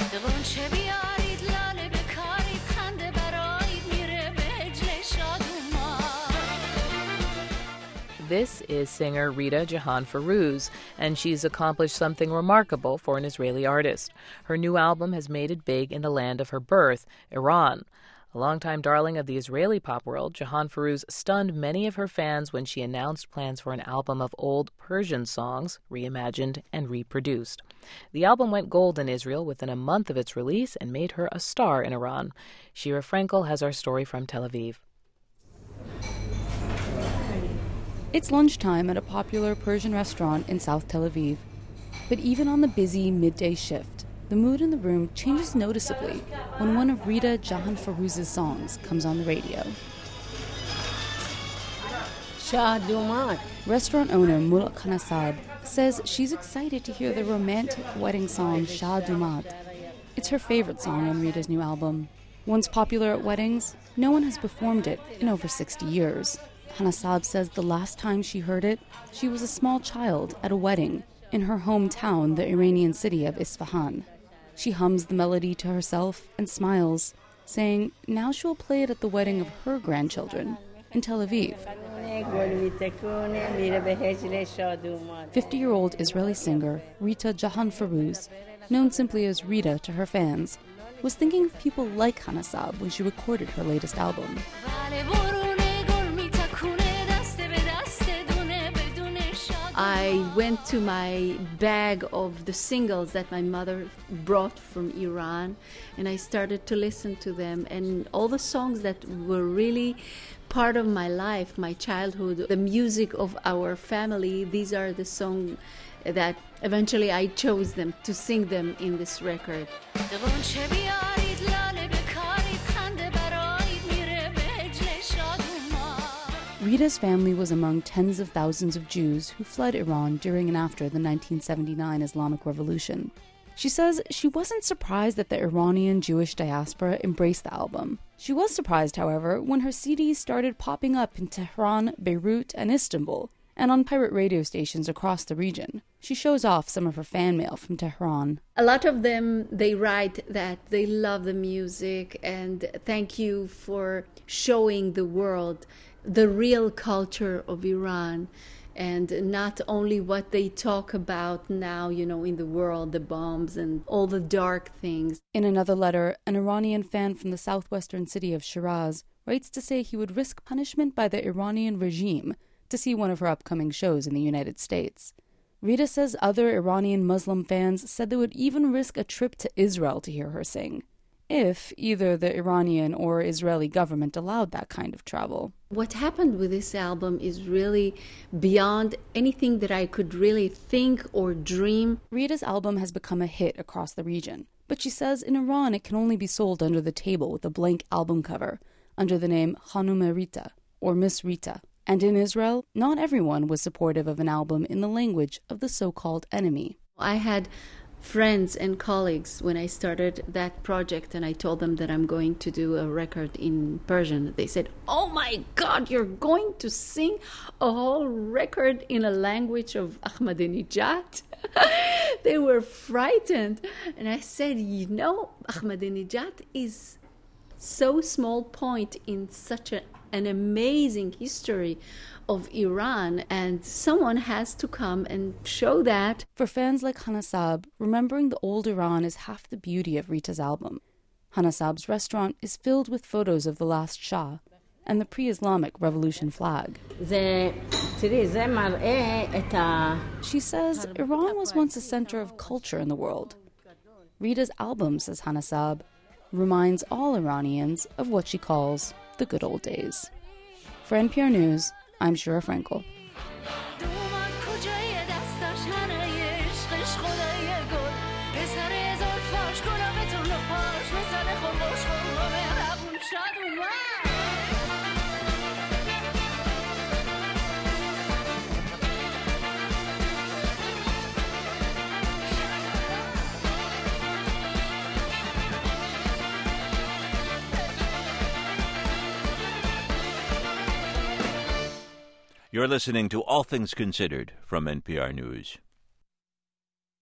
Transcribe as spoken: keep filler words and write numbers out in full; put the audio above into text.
This is singer Rita Jahan Ferouz, and she's accomplished something remarkable for an Israeli artist. Her new album has made it big in the land of her birth, Iran. A longtime darling of the Israeli pop world, Jahan Ferouz stunned many of her fans when she announced plans for an album of old Persian songs, reimagined and reproduced. The album went gold in Israel within a month of its release and made her a star in Iran. Shira Frankel has our story from Tel Aviv. It's lunchtime at a popular Persian restaurant in South Tel Aviv. But even on the busy midday shift, the mood in the room changes noticeably when one of Rita Jahan Ferouz's songs comes on the radio. Shah Dumat. Restaurant owner Mulk Hanasab says she's excited to hear the romantic wedding song Shah Dumat. It's her favorite song on Rita's new album. Once popular at weddings, no one has performed it in over sixty years. Hanasab says the last time she heard it, she was a small child at a wedding in her hometown, the Iranian city of Isfahan. She hums the melody to herself and smiles, saying now she'll play it at the wedding of her grandchildren in Tel Aviv. fifty-year-old Israeli singer Rita Jahan Ferouz, known simply as Rita to her fans, was thinking of people like Hanasab when she recorded her latest album. I went to my bag of the singles that my mother brought from Iran, and I started to listen to them, and all the songs that were really part of my life, my childhood, the music of our family, these are the songs that eventually I chose them to sing them in this record. Rita's family was among tens of thousands of Jews who fled Iran during and after the nineteen seventy-nine Islamic Revolution. She says she wasn't surprised that the Iranian Jewish diaspora embraced the album. She was surprised, however, when her C Ds started popping up in Tehran, Beirut, and Istanbul, and on pirate radio stations across the region. She shows off some of her fan mail from Tehran. A lot of them, they write that they love the music and thank you for showing the world the real culture of Iran, and not only what they talk about now, you know, in the world, the bombs and all the dark things. In another letter, an Iranian fan from the southwestern city of Shiraz writes to say he would risk punishment by the Iranian regime to see one of her upcoming shows in the United States. Rita says other Iranian Muslim fans said they would even risk a trip to Israel to hear her sing, if either the Iranian or Israeli government allowed that kind of travel. What happened with this album is really beyond anything that I could really think or dream. Rita's album has become a hit across the region, but she says in Iran it can only be sold under the table with a blank album cover, under the name Khanume Rita, or Miss Rita. And in Israel, not everyone was supportive of an album in the language of the so-called enemy. I had friends and colleagues when I started that project, and I told them that I'm going to do a record in Persian. They said, "Oh my God, you're going to sing a whole record in a language of Ahmadinejad?" They were frightened. And I said, you know, Ahmadinejad is so small point in such a, an amazing history of Iran, and someone has to come and show that. For fans like Hanasab, remembering the old Iran is half the beauty of Rita's album. Hanasab's restaurant is filled with photos of the last Shah and the pre-Islamic revolution flag. She says Iran was once a center of culture in the world. Rita's album, says Hanasab, reminds all Iranians of what she calls the good old days. For N P R News, I'm Shira Frankel. You're listening to All Things Considered from N P R News.